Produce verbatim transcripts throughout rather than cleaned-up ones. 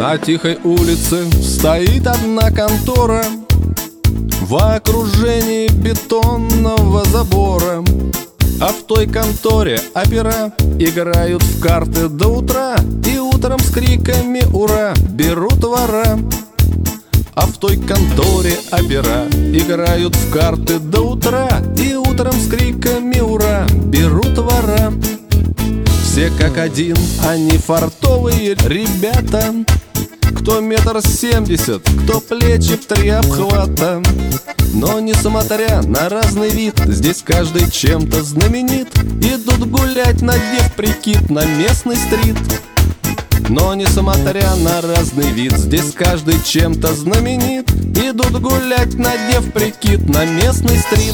На тихой улице стоит одна контора в окружении бетонного забора. А в той конторе опера играют в карты до утра, и утром с криками «Ура!» берут вора. А в той конторе опера играют в карты до утра, и утром с криками «Ура!» берут вора. Все как один, они фартовые ребята, кто метр семьдесят, кто плечи в три обхвата. Но несмотря на разный вид, здесь каждый чем-то знаменит. Идут гулять, надев прикид на местный стрит. Но несмотря на разный вид, здесь каждый чем-то знаменит. Идут гулять, надев прикид на местный стрит.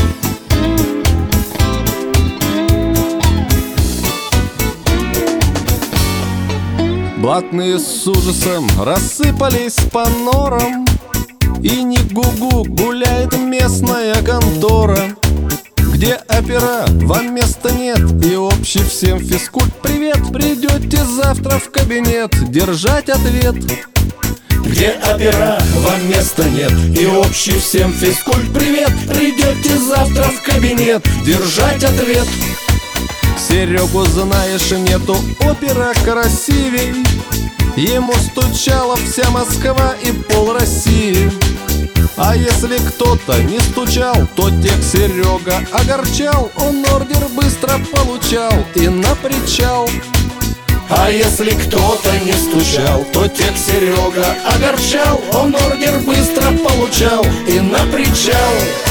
Блатные с ужасом рассыпались по норам, и не гу-гу гуляет местная контора, где опера вам места нет, и общий всем физкульт привет. Придете завтра в кабинет держать ответ. Где опера вам места нет, и общий всем физкульт привет. Придете завтра в кабинет держать ответ. Серегу знаешь, нету опера красивей. Ему стучала вся Москва и пол России. А если кто-то не стучал, то тех Серега огорчал. Он ордер быстро получал и на причал. А если кто-то не стучал, то тех Серега огорчал. Он ордер быстро получал и на причал.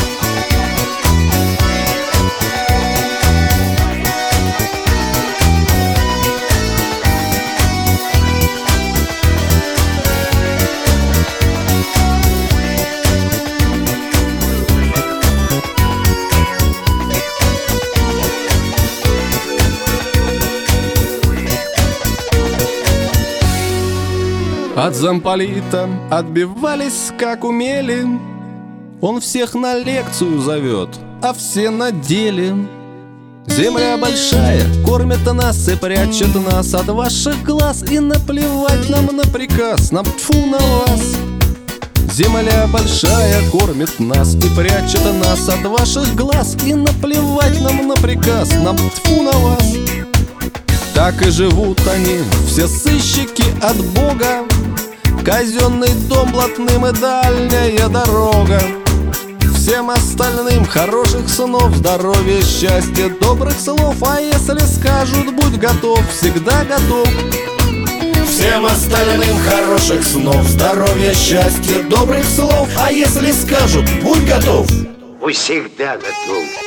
От замполита отбивались как умели. Он всех на лекцию зовет, а все на деле. Земля большая кормит нас и прячет нас от ваших глаз, и наплевать нам на приказ, нам тьфу на вас. Земля большая кормит нас и прячет нас от ваших глаз, и наплевать нам на приказ, нам тьфу на вас. Так и живут они, все сыщики от Бога. Казенный дом блатным и дальняя дорога. Всем остальным хороших снов, здоровья, счастья, добрых слов. А если скажут «будь готов», всегда готов. Всем остальным хороших снов, здоровья, счастья, добрых слов. А если скажут «будь готов», всегда готов.